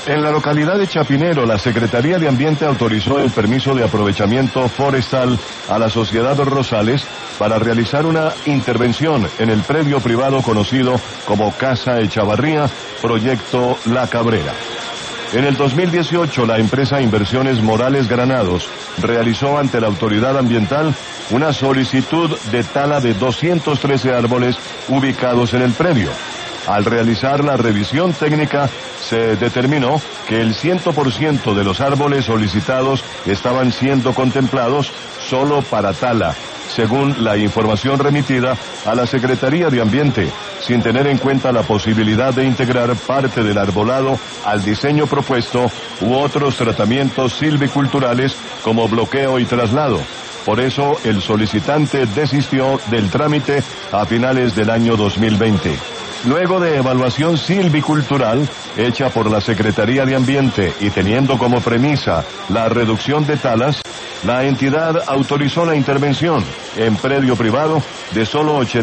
En la localidad de Chapinero, la Secretaría de Ambiente autorizó el permiso de aprovechamiento forestal a la Sociedad Rosales para realizar una intervención en el predio privado conocido como Casa Echavarría, proyecto La Cabrera. En el 2018, la empresa Inversiones Morales Granados realizó ante la autoridad ambiental una solicitud de tala de 213 árboles ubicados en el predio. Al realizar la revisión técnica, se determinó que el 100% de los árboles solicitados estaban siendo contemplados solo para tala, según la información remitida a la Secretaría de Ambiente, sin tener en cuenta la posibilidad de integrar parte del arbolado al diseño propuesto u otros tratamientos silviculturales como bloqueo y traslado. Por eso, el solicitante desistió del trámite a finales del año 2020. Luego de evaluación silvicultural hecha por la Secretaría de Ambiente y teniendo como premisa la reducción de talas, la entidad autorizó la intervención en predio privado de solo 80